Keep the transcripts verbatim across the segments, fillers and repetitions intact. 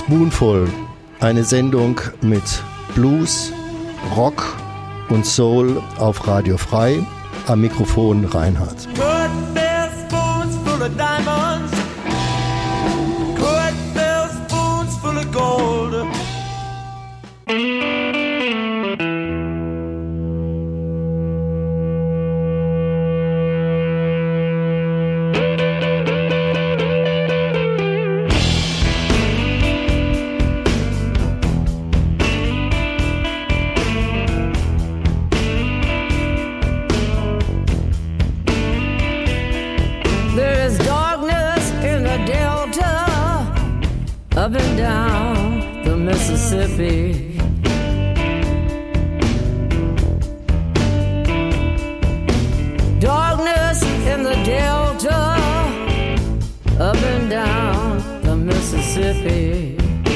Spoonful, eine Sendung mit Blues, Rock und Soul auf Radio Frei. Am Mikrofon Reinhard. Could fill spoons full of diamonds. Could fill spoons full of gold. Up and down the Mississippi, darkness in the Delta, up and down the Mississippi,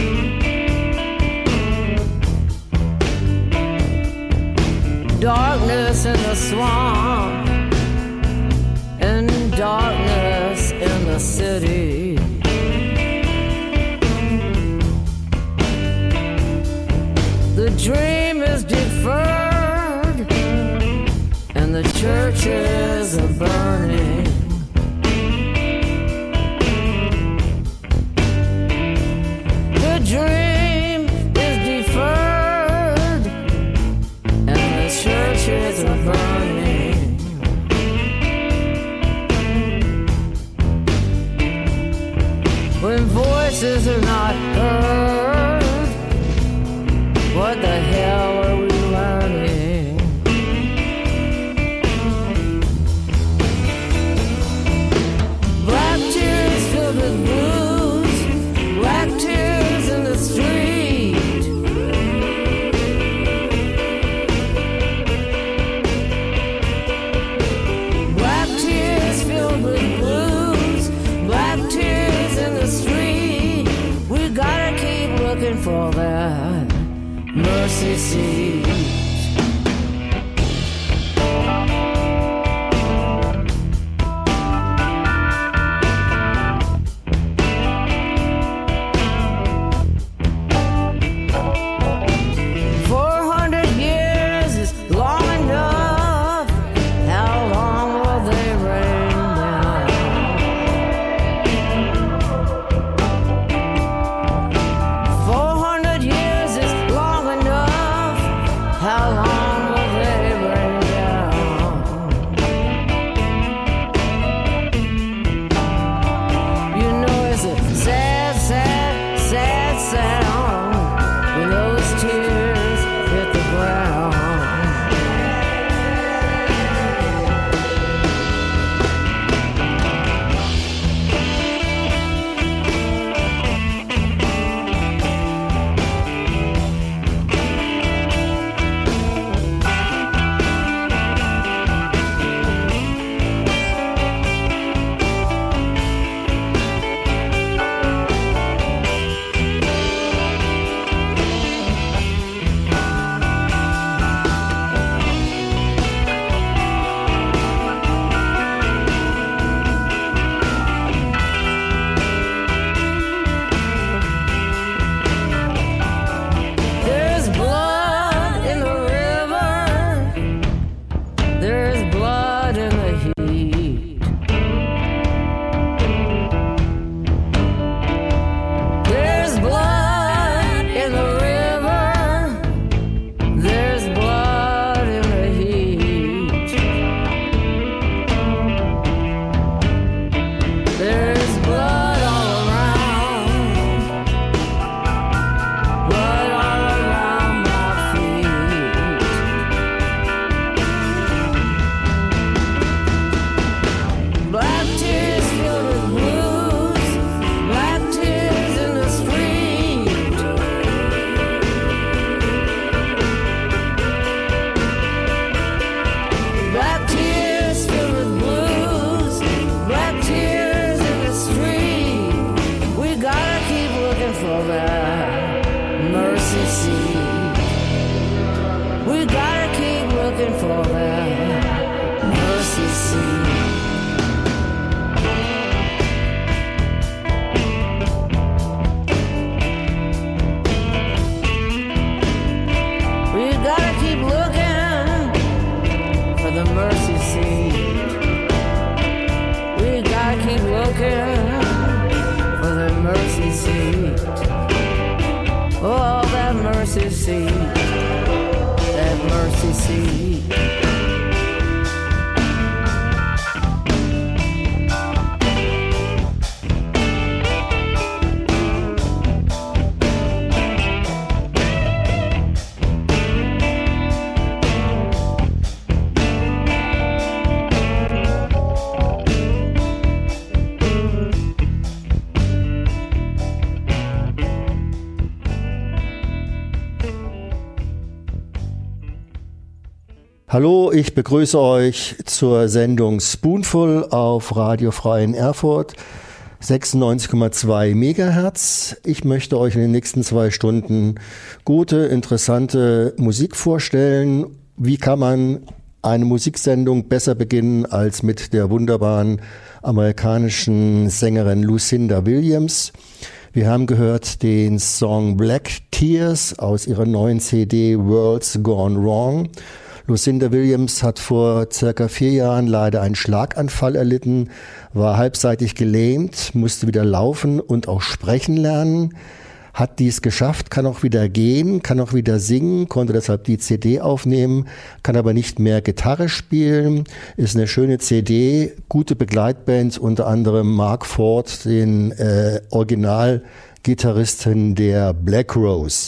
darkness in the swamp, and darkness in the city. The dream is deferred, and the churches are burning. The dream is deferred, and the churches are burning. When voices are not heard, what the hell are we learning? Black tears filled with blues, black tears in the street. Black tears filled with blues, black tears in the street. We gotta keep looking for that mercy seat. Four hundred years is long enough. How long will they rain down? Four hundred years is long enough. How long will they rain down? You know it's a sad, sad, sad sound when those tears hit the ground. There's blood in the river. There's blood in the heat. There's blood in the river. There's blood in the heat. There's blood all around. Blood all around my feet. Black tears filled with blues, black tears in the street. Black tears filled with blues, black tears in the street. We gotta keep looking for that mercy seat. We gotta keep looking for that mercy seat. mercy seat. Oh, that mercy seat. That mercy seat. Hallo, ich begrüße euch zur Sendung Spoonful auf Radio Frei in Erfurt, sechsundneunzig Komma zwei Megahertz. Ich möchte euch in den nächsten zwei Stunden gute, interessante Musik vorstellen. Wie kann man eine Musiksendung besser beginnen als mit der wunderbaren amerikanischen Sängerin Lucinda Williams? Wir haben gehört den Song Black Tears aus ihrer neuen C D World's Gone Wrong. Lucinda Williams hat vor circa vier Jahren leider einen Schlaganfall erlitten, war halbseitig gelähmt, musste wieder laufen und auch sprechen lernen, hat dies geschafft, kann auch wieder gehen, kann auch wieder singen, konnte deshalb die C D aufnehmen, kann aber nicht mehr Gitarre spielen, ist eine schöne C D, gute Begleitband, unter anderem Mark Ford, den äh, Originalgitarristen der Black Rose.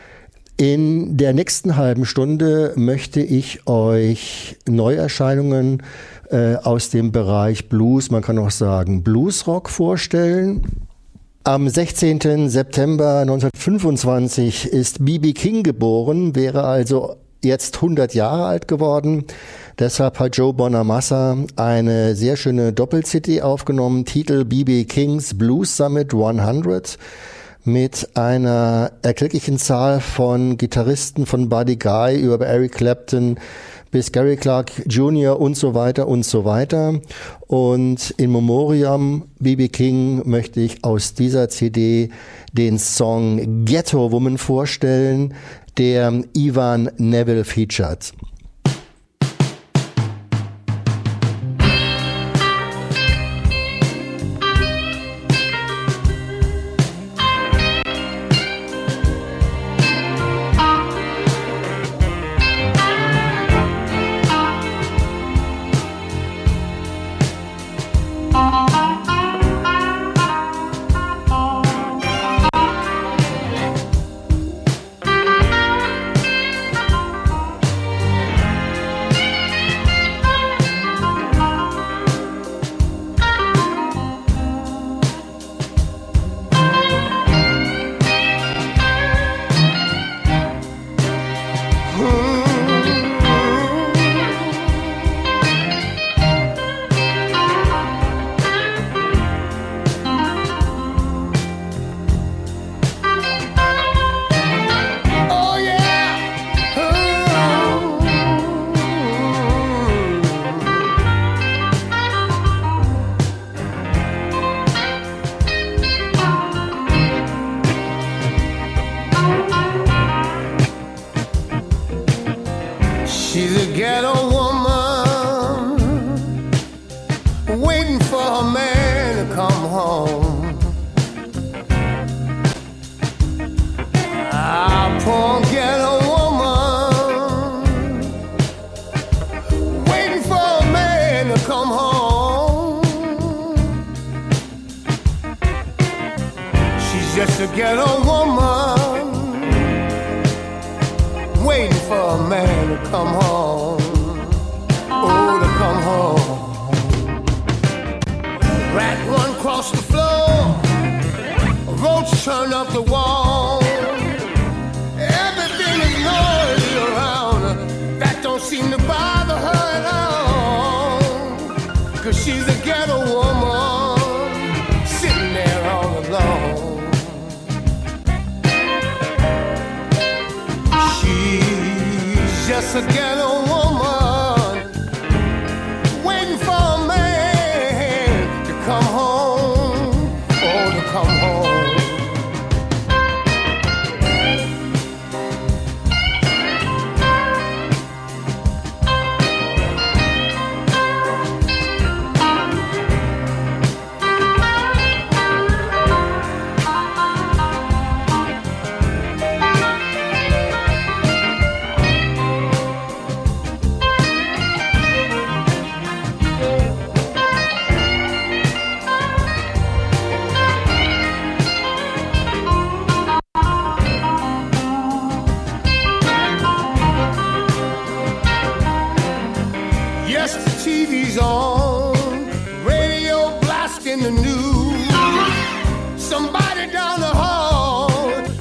In der nächsten halben Stunde möchte ich euch Neuerscheinungen äh, aus dem Bereich Blues, man kann auch sagen Bluesrock vorstellen. Am sechzehnten September neunzehnhundertfünfundzwanzig ist B B King geboren, wäre also jetzt hundert Jahre alt geworden. Deshalb hat Joe Bonamassa eine sehr schöne Doppel-C D aufgenommen, Titel B B King's Blues Summit hundert. Mit einer erklecklichen Zahl von Gitarristen von Buddy Guy über Eric Clapton bis Gary Clark Junior und so weiter und so weiter. Und in Memoriam B B King möchte ich aus dieser C D den Song Ghetto Woman vorstellen, der Ivan Neville featured.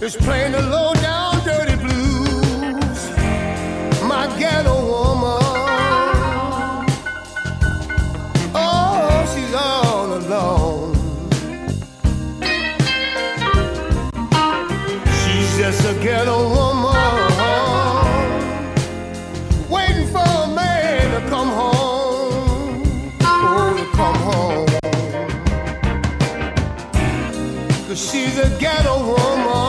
is playing the low down dirty blues. My ghetto woman, oh, she's all alone. She's just a ghetto woman, waiting for a man to come home, oh, to come home. 'Cause she's a ghetto woman.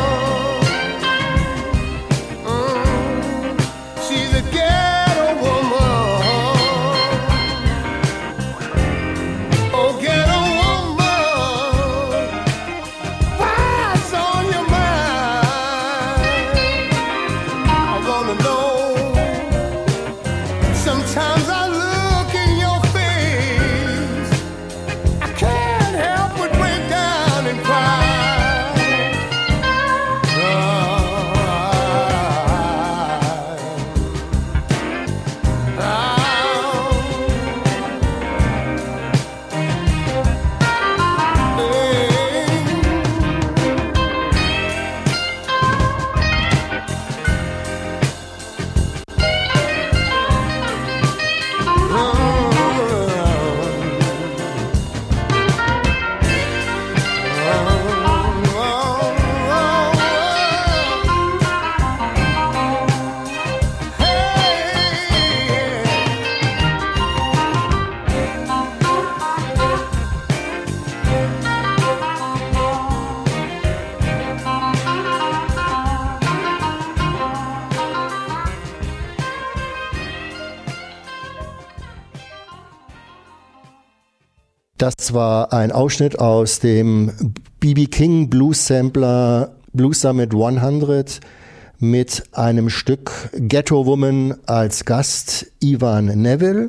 Das war ein Ausschnitt aus dem B B King Blues Sampler Blues Summit hundert mit einem Stück Ghetto Woman als Gast Ivan Neville.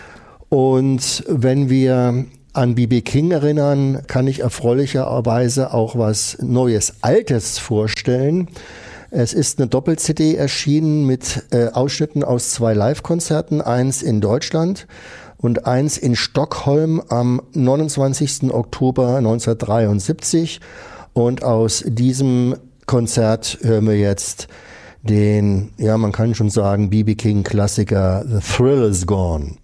Und wenn wir an B B King erinnern, kann ich erfreulicherweise auch was Neues, Altes vorstellen. Es ist eine Doppel-C D erschienen mit äh, Ausschnitten aus zwei Live-Konzerten, eins in Deutschland und eins in Stockholm am neunundzwanzigsten Oktober neunzehnhundertdreiundsiebzig. Und aus diesem Konzert hören wir jetzt den, ja, man kann schon sagen, B B King Klassiker The Thrill Is Gone.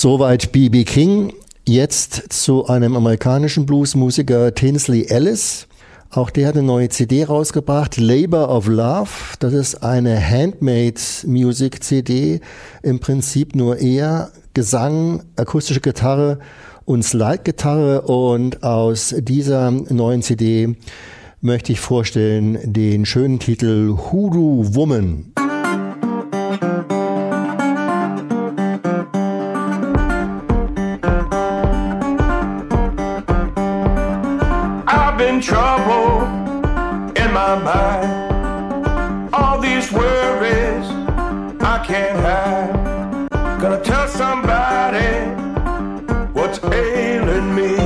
Soweit B B King. Jetzt zu einem amerikanischen Bluesmusiker, Tinsley Ellis. Auch der hat eine neue C D rausgebracht, Labor of Love. Das ist eine Handmade-Music-C D. Im Prinzip nur er, Gesang, akustische Gitarre und Slide-Gitarre. Und aus dieser neuen C D möchte ich vorstellen den schönen Titel Hoodoo Woman. Trouble in my mind, all these worries I can't hide. Gonna tell somebody what's ailing me.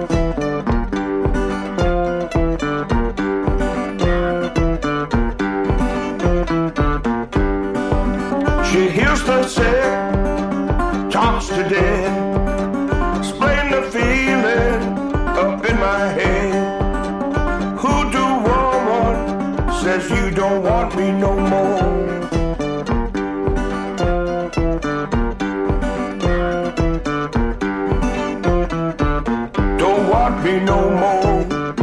She heals the sick, talks to dead, explain the feeling up in my head. Says you don't want me no more. Don't want me no more.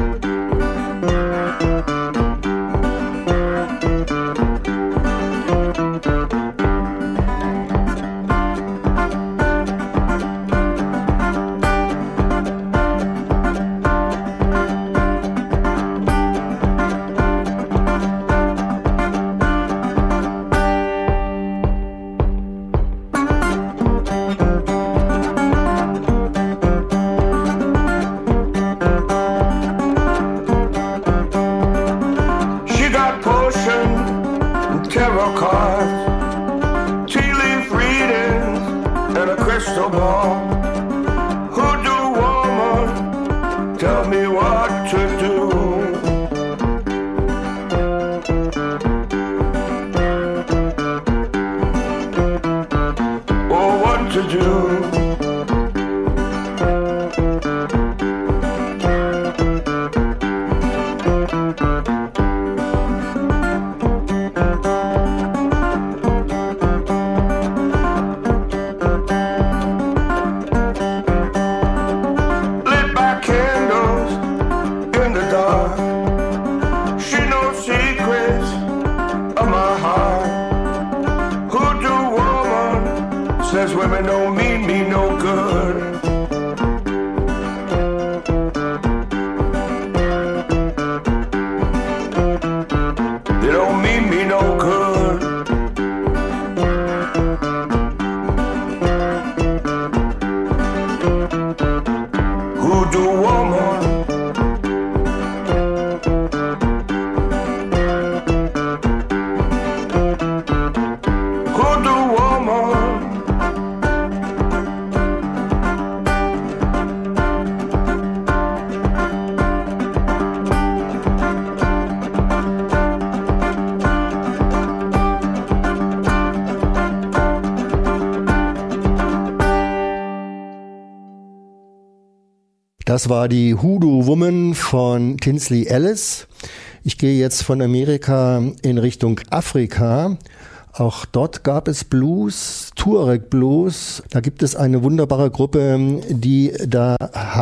Das war die Hoodoo Woman von Tinsley Ellis. Ich gehe jetzt von Amerika in Richtung Afrika. Auch dort gab es Blues, Tuareg Blues. Da gibt es eine wunderbare Gruppe, die da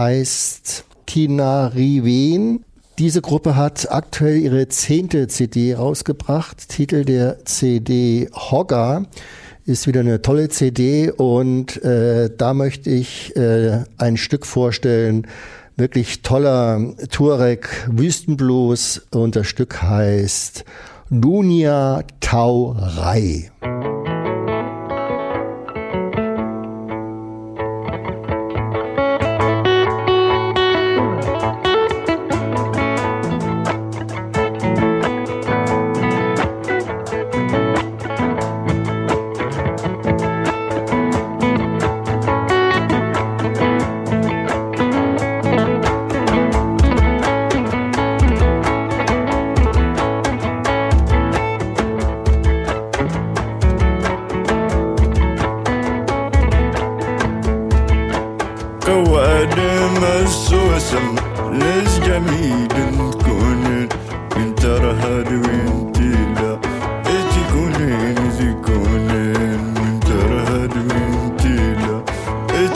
heißt Tinariwen. Diese Gruppe hat aktuell ihre zehnte C D rausgebracht. Titel der C D Hogga. Ist wieder eine tolle C D und äh, da möchte ich äh, ein Stück vorstellen, wirklich toller Tuareg Wüstenblues und das Stück heißt Dunia Taurai.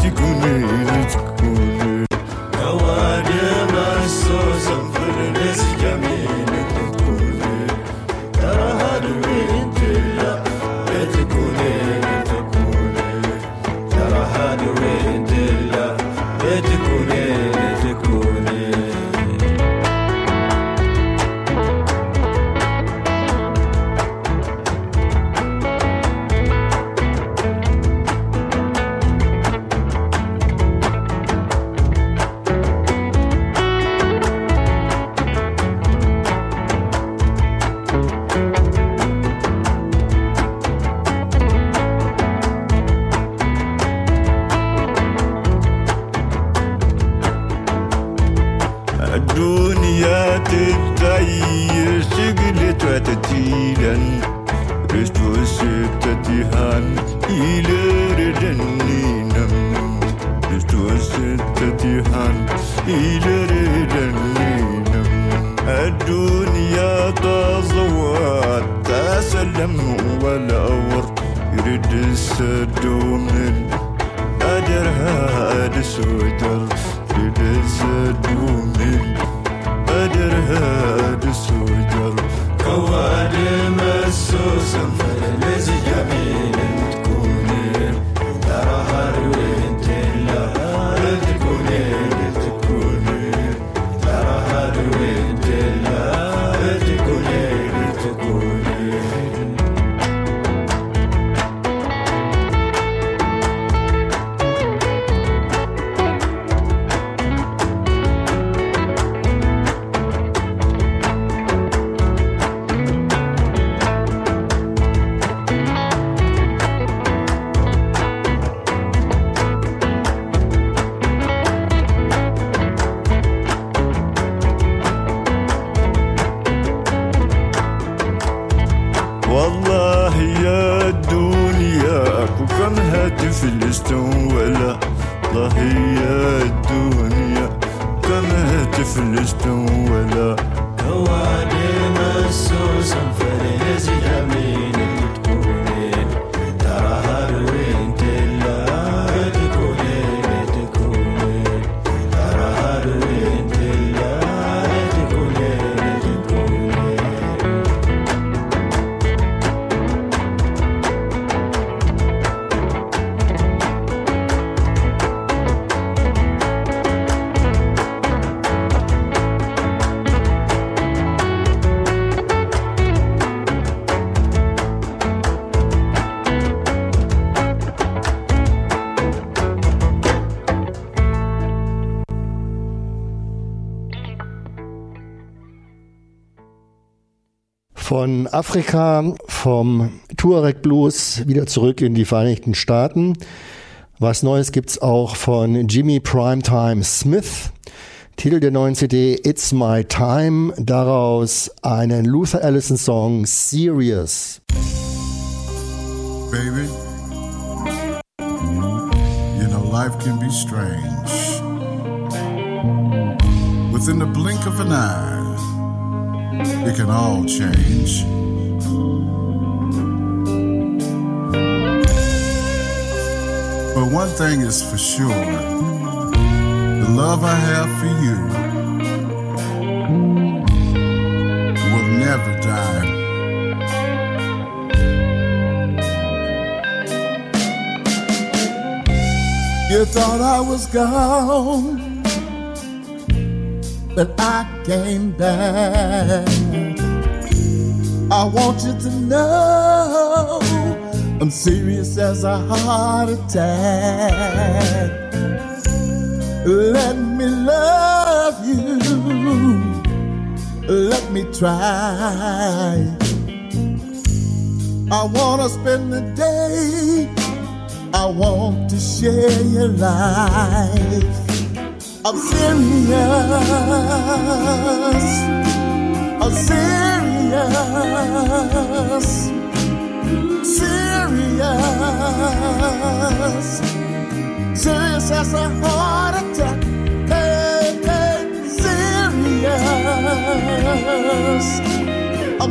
Von Afrika, vom Tuareg Blues wieder zurück in die Vereinigten Staaten. Was Neues gibt's auch von Jimmy Primetime Smith. Titel der neuen C D It's My Time, daraus einen Luther Allison Song Serious. Baby, you know life can be strange. Within the blink of an eye, it can all change. But one thing is for sure, the love I have for you will never die. You thought I was gone, but I came back. I want you to know I'm serious as a heart attack. Let me love you, let me try. I wanna spend the day, I want to share your life. I'm serious, I'm serious, serious, serious as a heart attack. Hey, hey, serious, I'm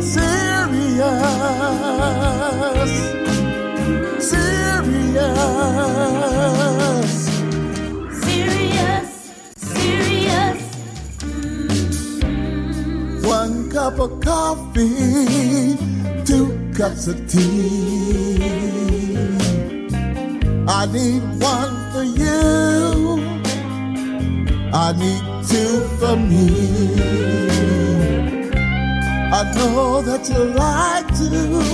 serious, serious. cup of coffee, two cups of tea. I need one for you, I need two for me. I know that you like to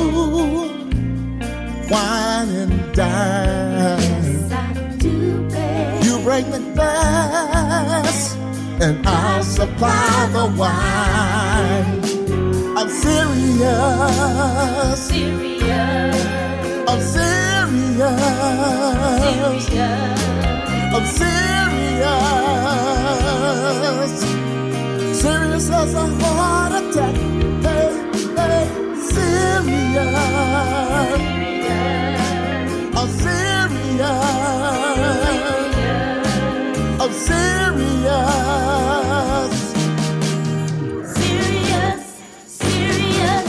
wine and dine. Yes, I do, babe. You bring the glass and I'll supply the wine. I'm serious. Serious. I'm serious. Serious. I'm serious. Serious as a heart attack. Hey, hey, serious. I'm serious. I'm serious. Serious. Serious.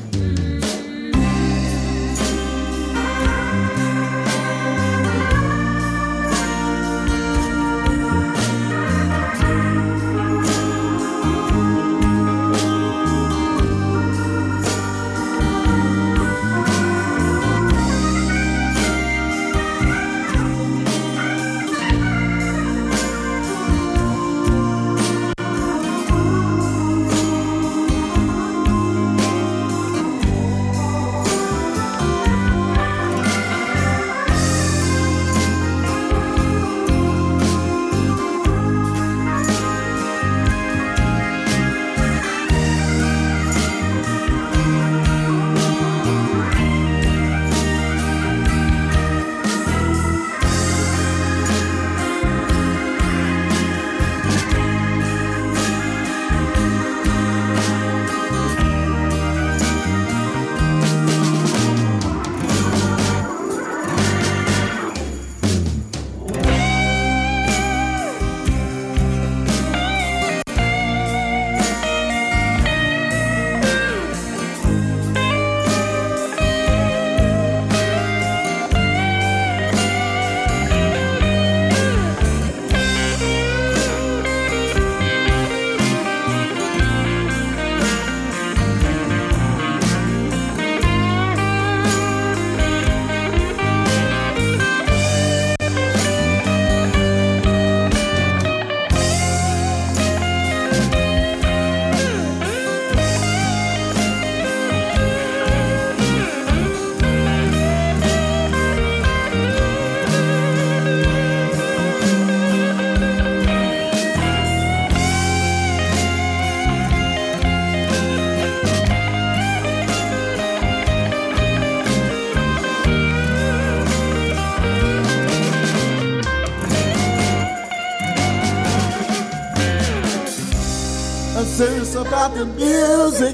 I'm serious about the music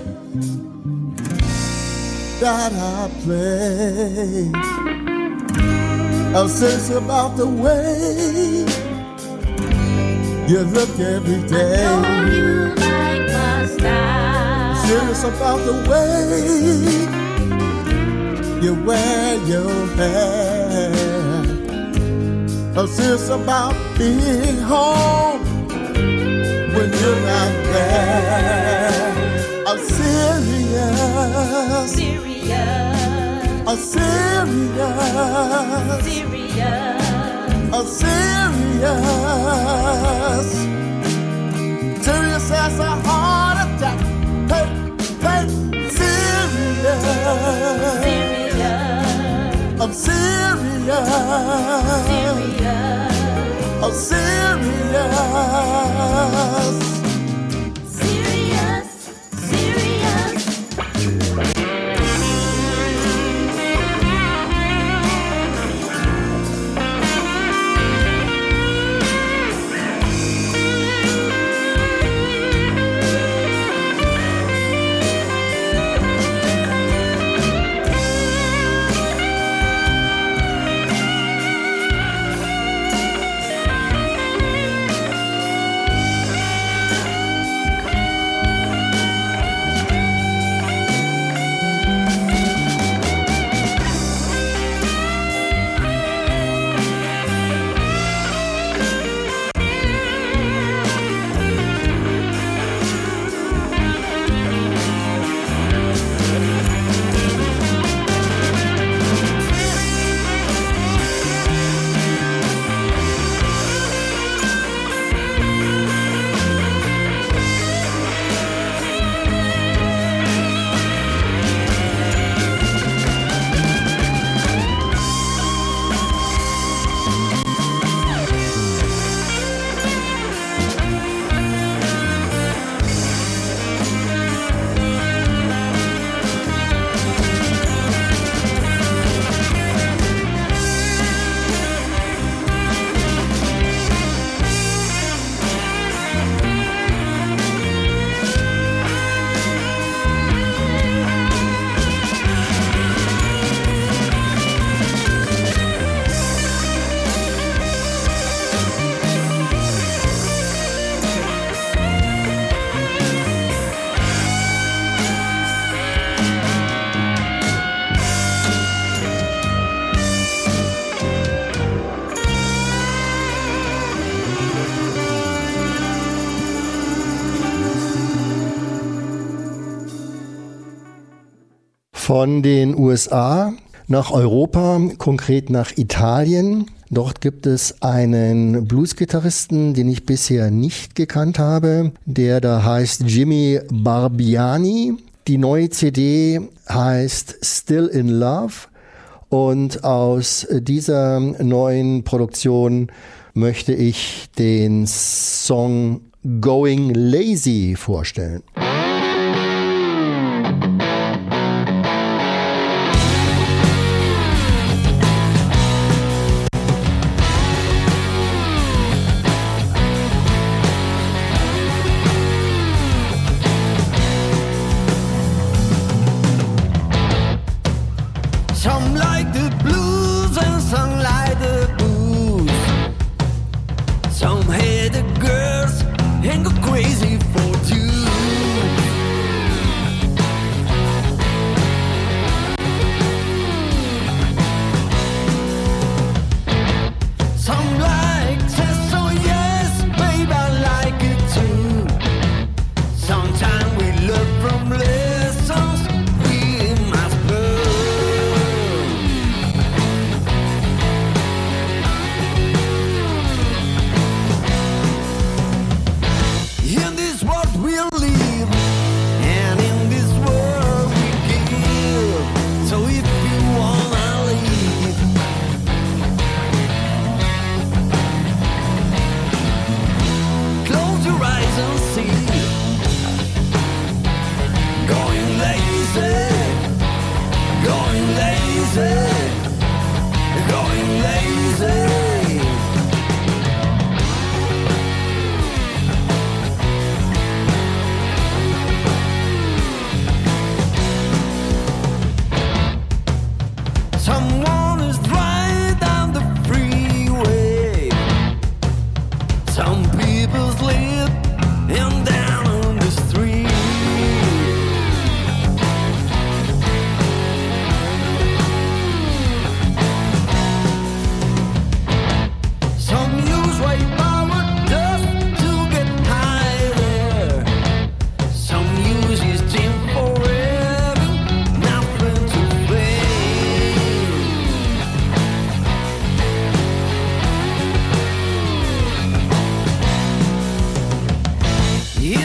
that I play. I'm serious about the way you look every day. Know you like my style. Serious about the way you wear your hair. I'm serious about being home when you're not there. I'm serious. Serious. I'm serious. Serious. I'm serious. Serious as a heart attack. Hey, hey, serious. Serious. I'm serious. Serious. I'm serious. Serious. Serious. von den U S A nach Europa, konkret nach Italien. Dort gibt es einen Bluesgitarristen, den ich bisher nicht gekannt habe, der da heißt Jimmy Barbiani. Die neue C D heißt Still in Love und aus dieser neuen Produktion möchte ich den Song Going Lazy vorstellen. Some like the blues and some like the blues. Some hate the girls and go crazy for two. Some like says so yes, babe, I like it too. Sometimes we learn from lessons we must learn. In this world we live, and in this world we give. So if you wanna leave, close your eyes and see. Going lazy, going lazy, going lazy. Someone is driving down the freeway. Some people sleep and down on the street. Some use white power just to get higher. Some use his team forever, nothing to blame. In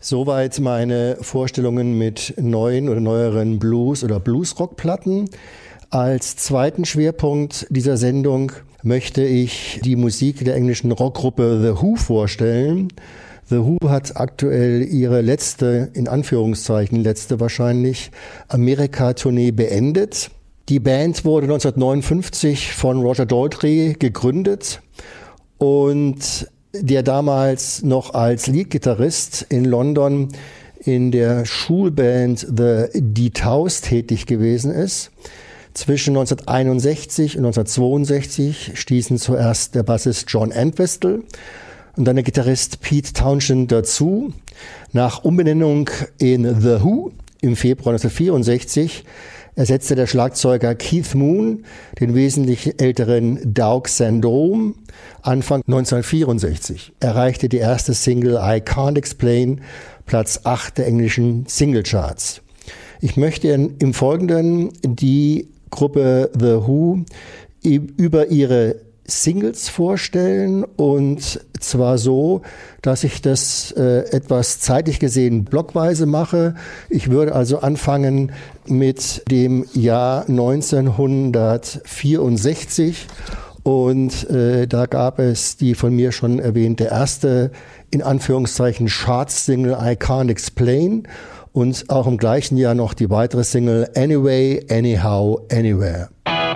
Soweit meine Vorstellungen mit neuen oder neueren Blues- oder Bluesrock-Platten. Als zweiten Schwerpunkt dieser Sendung möchte ich die Musik der englischen Rockgruppe The Who vorstellen. The Who hat aktuell ihre letzte, in Anführungszeichen letzte wahrscheinlich, Amerika-Tournee beendet. Die Band wurde neunzehnhundertneunundfünfzig von Roger Daltrey gegründet und der damals noch als Leadgitarrist in London in der Schulband The Detours tätig gewesen ist. Zwischen neunzehnhunderteinundsechzig und neunzehnhundertzweiundsechzig stießen zuerst der Bassist John Entwistle und dann der Gitarrist Pete Townshend dazu. Nach Umbenennung in The Who im Februar neunzehnhundertvierundsechzig ersetzte der Schlagzeuger Keith Moon den wesentlich älteren Doug Sandome. Anfang neunzehnhundertvierundsechzig erreichte die erste Single I Can't Explain Platz acht der englischen Singlecharts. Ich möchte im Folgenden die Gruppe The Who über ihre Singles vorstellen, und zwar so, dass ich das äh, etwas zeitlich gesehen blockweise mache. Ich würde also anfangen mit dem Jahr neunzehnhundertvierundsechzig und äh, da gab es die von mir schon erwähnte erste, in Anführungszeichen, Charts-Single I Can't Explain und auch im gleichen Jahr noch die weitere Single Anyway, Anyhow, Anywhere.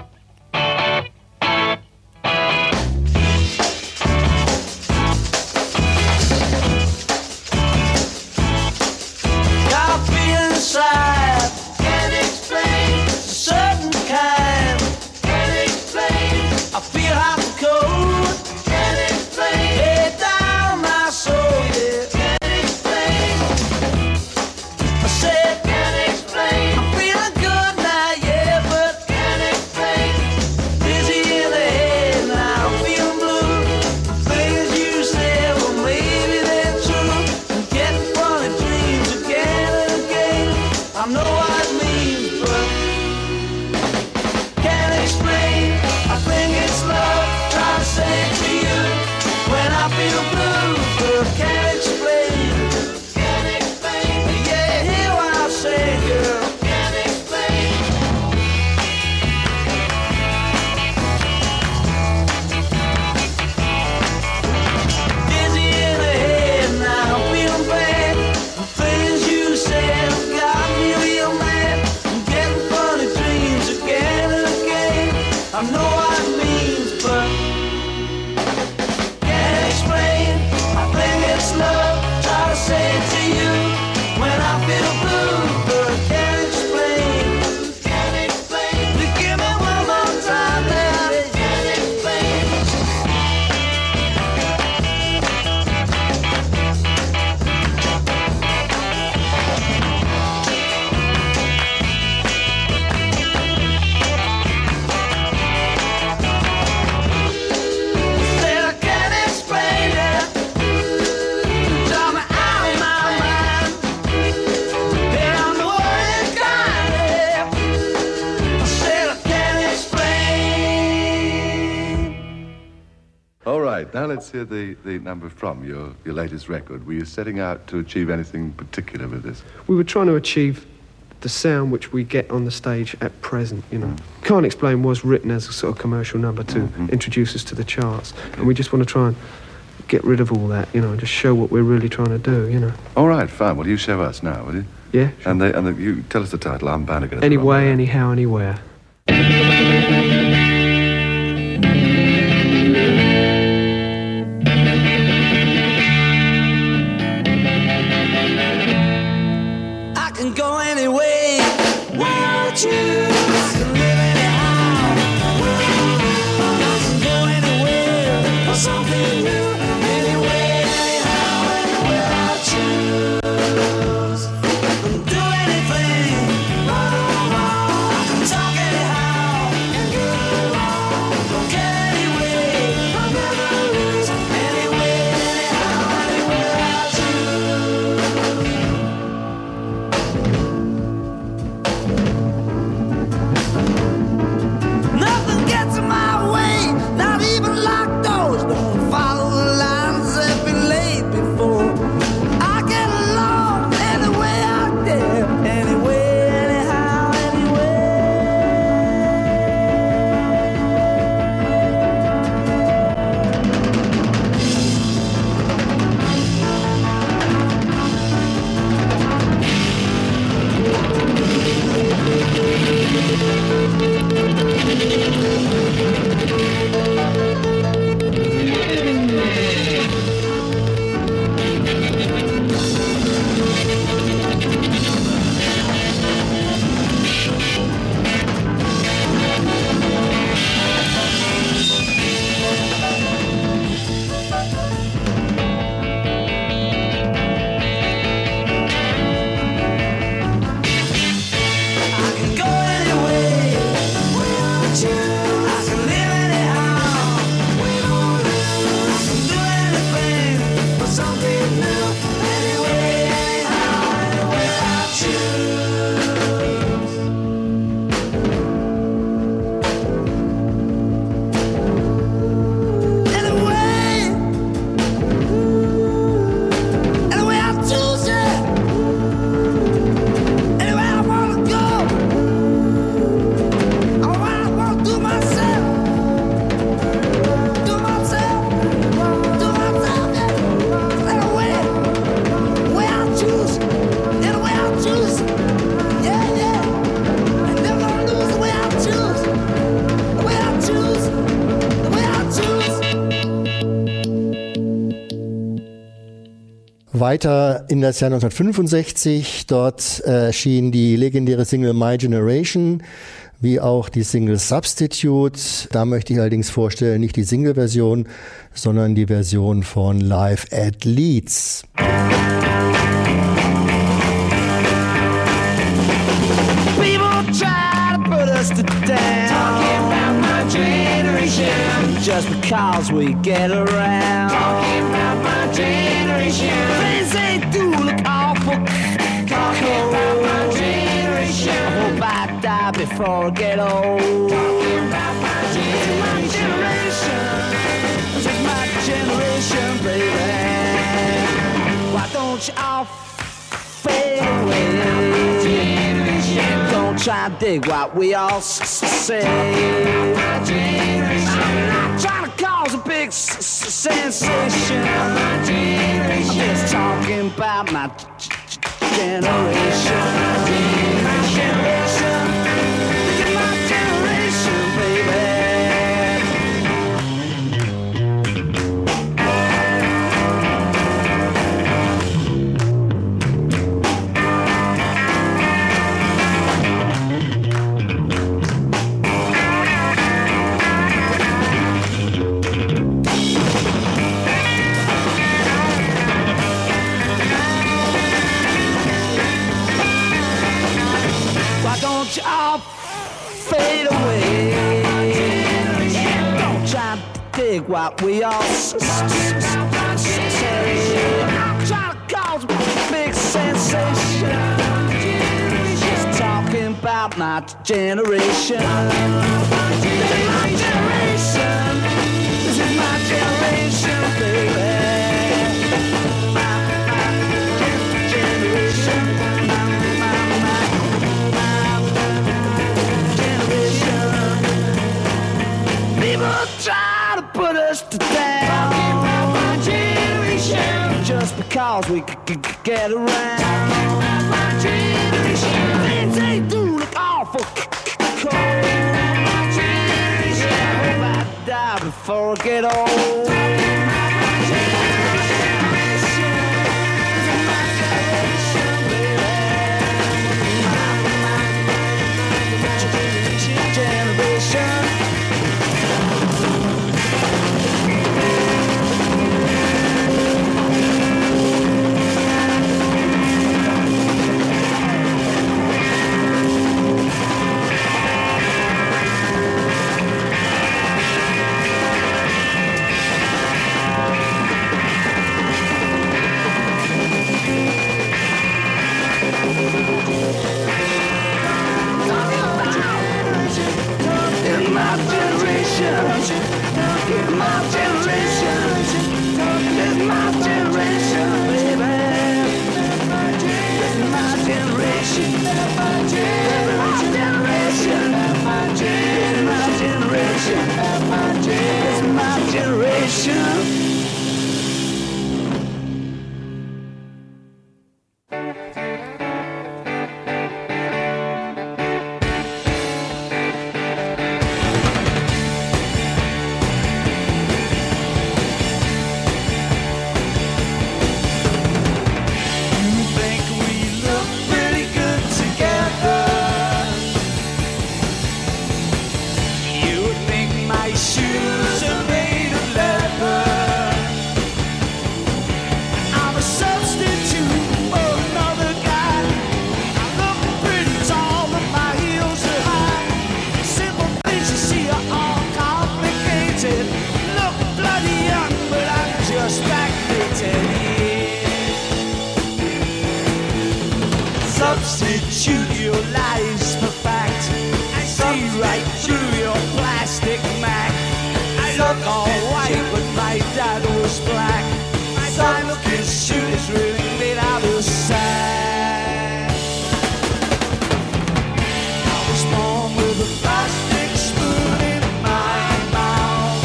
Now let's hear the, the number from your, your latest record. Were you setting out to achieve anything particular with this? We were trying to achieve the sound which we get on the stage at present, you know. Can't Explain was written as a sort of commercial number to mm-hmm. introduce us to the charts. Okay. And we just want to try and get rid of all that, you know, and just show what we're really trying to do, you know. All right, fine. Well, you show us now, will you? Yeah, sure. And, they, and the, you tell us the title. I'm bound to get it Anyway, wrong. Anyhow, Anywhere. Weiter in das Jahr neunzehnhundertfünfundsechzig, dort äh, erschien die legendäre Single My Generation, wie auch die Single Substitute. Da möchte ich allerdings vorstellen, nicht die Single-Version, sondern die Version von Live at Leeds. People try to put us to down, talking about my generation, just because we get around, talking about my generation, things they do look awful, talking about my generation, I hope I die before I get old, talking about my generation, this is my generation, baby, why don't you all fade away? Don't try to dig what we all say. I'm not trying to cause a big s- s- sensation. I'm just talking about my g- g- generation. My generation. Look at my generation, baby. Don't you all fade away? Don't try to dig what we all s- s- s- say. I'm trying to cause a big sensation. Just talking about my generation. This is my generation. This is my generation, baby. My, my generation. People try to put us to down, talking about my generation, just because we c- c- get around, talking about my generation, things they do look awful c- c- cold, my generation, I hope I die before I get old, talking about my generation, this is my generation, baby, my, my, my generation. In my generation, in my generation, in my generation, baby. In my generation, in my generation, in my generation, in my generation. Shoes are made of leather. substitute your lies for fact. I see right through your plastic Mac. I look all white, but my dad was black. My substitute suit is really made out of sand. I was born with a plastic spoon in my mouth.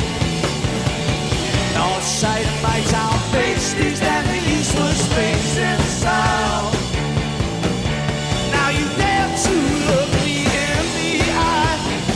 North side of my town faced east and the east was facing south. Now you dare to look me in the eye,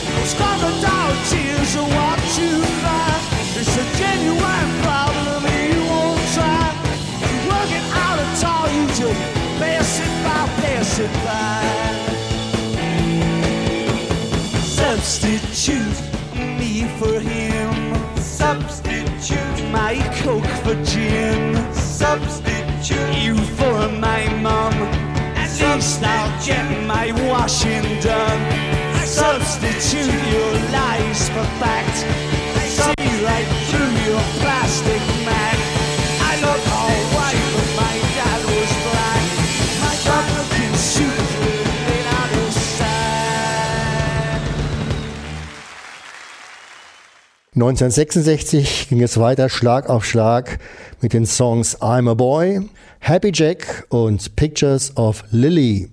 Substitute me for him. Substitute my coke for gin. Substitute you for my mum. At least I'll get my washing done. Substitute your lies for fact. I see right through your plastic man. I look all white, but my dad was black. My daughter can shoot with out of sight. neunzehnhundertsechsundsechzig ging es weiter Schlag auf Schlag mit den Songs I'm a Boy, Happy Jack und Pictures of Lily.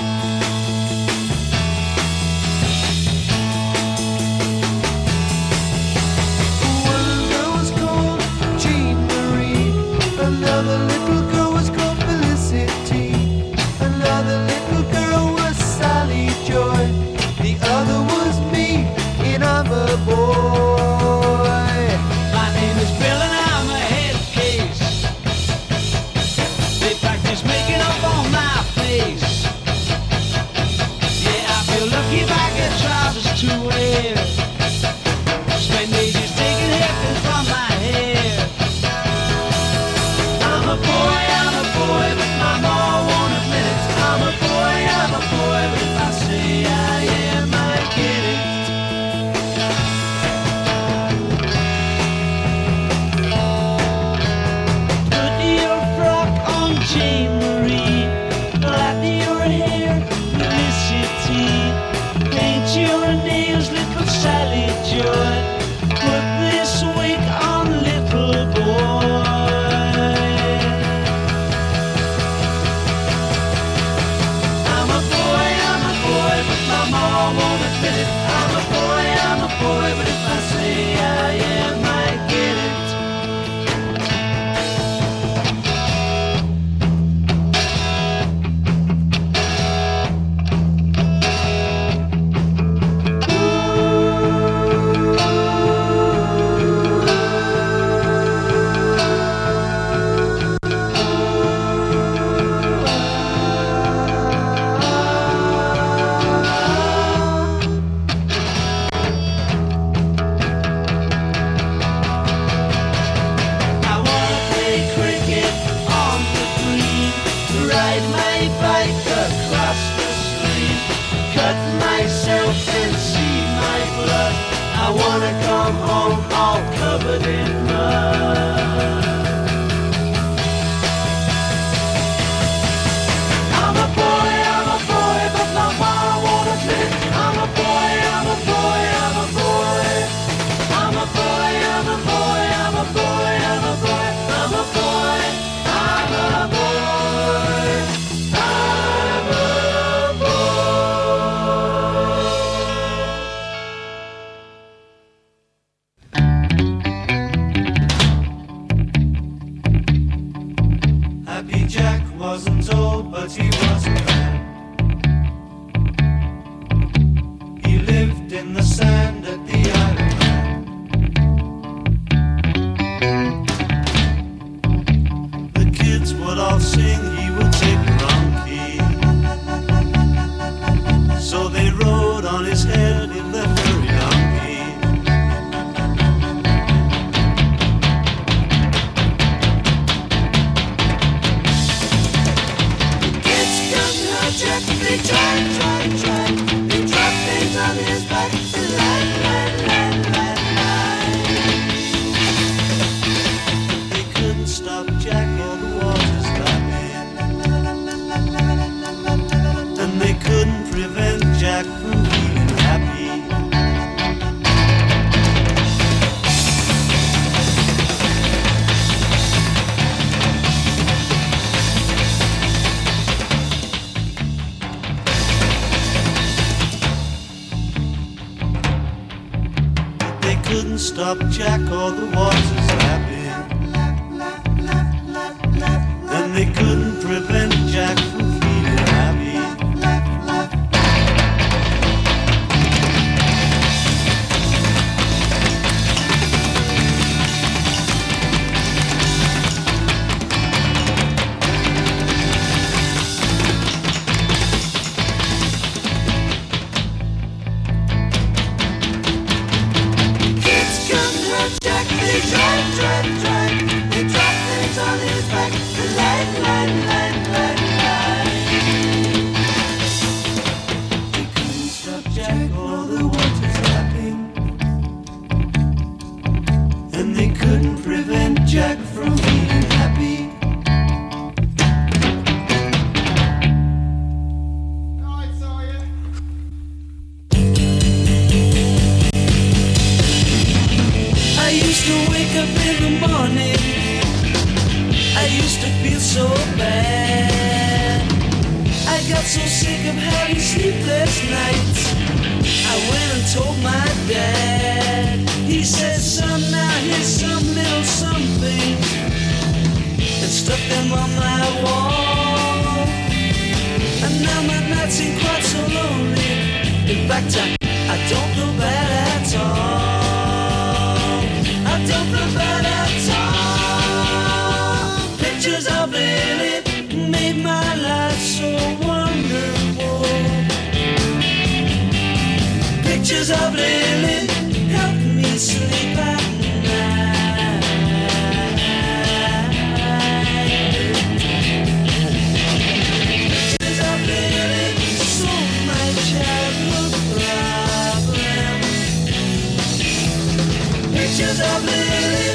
Stop Jack or the water's lapping. And they couldn't prevent Jack from feeling happy. fact, I, I don't feel bad at all. I don't feel bad at all. Pictures of Lily made my life so wonderful. Pictures of Lily helped me sleep at night. Pictures of Lily solved my childhood problem. Pictures of Lily